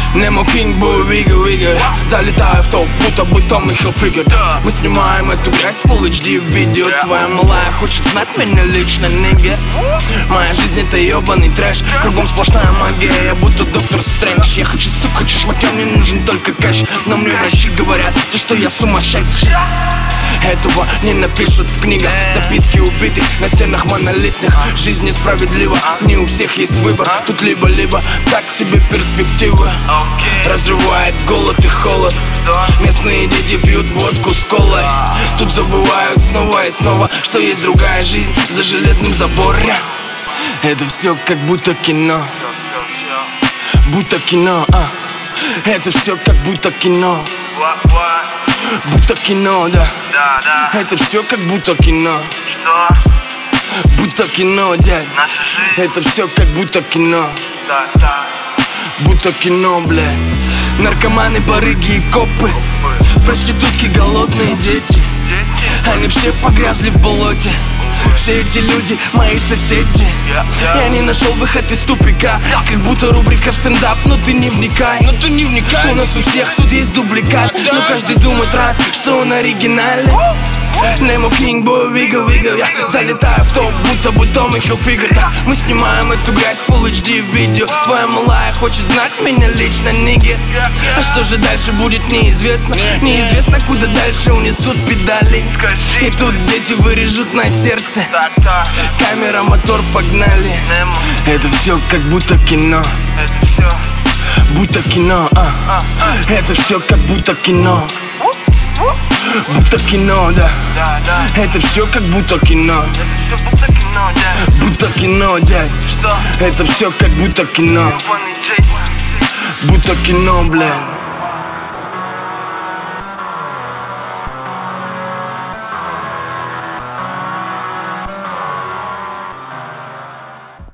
Nemo King, бой, вига. Залетаю в топ, будто бы Том и Хилфигер. Мы снимаем эту грязь Full HD в видео. Твоя малая хочет знать меня лично, нигер. Моя жизнь это ебаный трэш. Кругом сплошная магия, я будто доктор Стрэндж. Я хочу суп, хочу шматья, мне нужен только кэш. Но мне врачи говорят, то что я сумасшедший. Этого не напишут в книгах. Записки убитых на стенах монолитных. Жизнь несправедлива, не у всех есть выбор. Тут либо-либо, так себе перспективы. Разрывает голод и холод. Местные дети пьют водку с колой. Тут забывают снова и снова, что есть другая жизнь за железным забором. Это все как будто кино. Будто кино, Это все как будто кино. Будто кино, да. Это все как будто кино. Будто кино, дядь. Это все как будто кино. Будто кино, блядь. Наркоманы, барыги и копы, проститутки, голодные дети. Они все погрязли в болоте. Все эти люди мои соседи. Я не нашел выход из тупика. Как будто рубрика в стендап, но ты не вникай. У нас у всех тут есть дубликат, но каждый думает рад, что он оригинальный. Nemo King, бой, вига. Я залетаю в топ, будто бы Том и Хилфигер. Да, мы снимаем эту грязь Full HD в видео. Твоя малая хочет знать меня лично, нигер. А что же дальше будет, неизвестно. Неизвестно, куда дальше унесут педали. И тут дети вырежут на сердце. Камера, мотор, погнали. Это все как будто кино. Будто кино, Это все как будто кино. Будто кино, да. Это все как будто кино. Будто кино, дядь. Это все как будто кино. Будто кино, блядь.